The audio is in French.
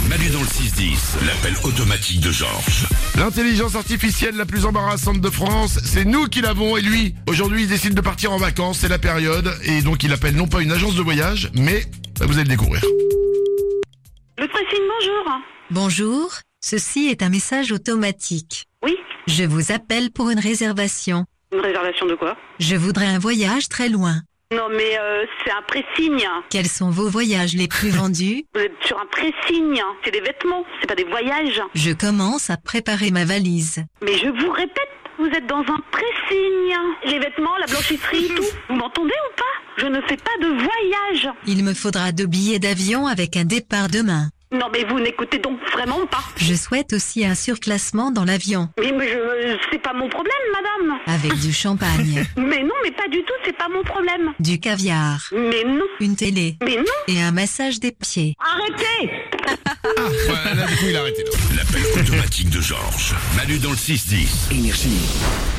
Manu dans le 6-10, l'appel automatique de Georges. L'intelligence artificielle la plus embarrassante de France, c'est nous qui l'avons et lui. Aujourd'hui, il décide de partir en vacances, c'est la période. Et donc, il appelle non pas une agence de voyage, mais vous allez le découvrir. Le pressing, bonjour. Bonjour, ceci est un message automatique. Oui, Je vous appelle pour une réservation. une réservation de quoi? Je voudrais un voyage très loin. Non mais c'est un pressing. Quels sont vos voyages les plus vendus? Vous êtes sur un pressing. C'est des vêtements, c'est pas des voyages. Je commence à préparer ma valise. Mais je vous répète, vous êtes dans un pressing. Les vêtements, la blanchisserie, tout. Vous m'entendez ou pas? Je ne fais pas de voyage. Il me faudra 2 billets d'avion avec un départ demain. Non mais vous n'écoutez donc vraiment pas. Je souhaite aussi un surclassement dans l'avion, Mais c'est pas mon problème, madame. avec du champagne, Mais non, mais pas du tout, c'est pas mon problème. du caviar, Mais non, une télé mais non. et un massage des pieds. Arrêtez. Voilà, là, du coup, il a arrêté. L'appel automatique de Georges. Manu dans le 6-10. Énergie.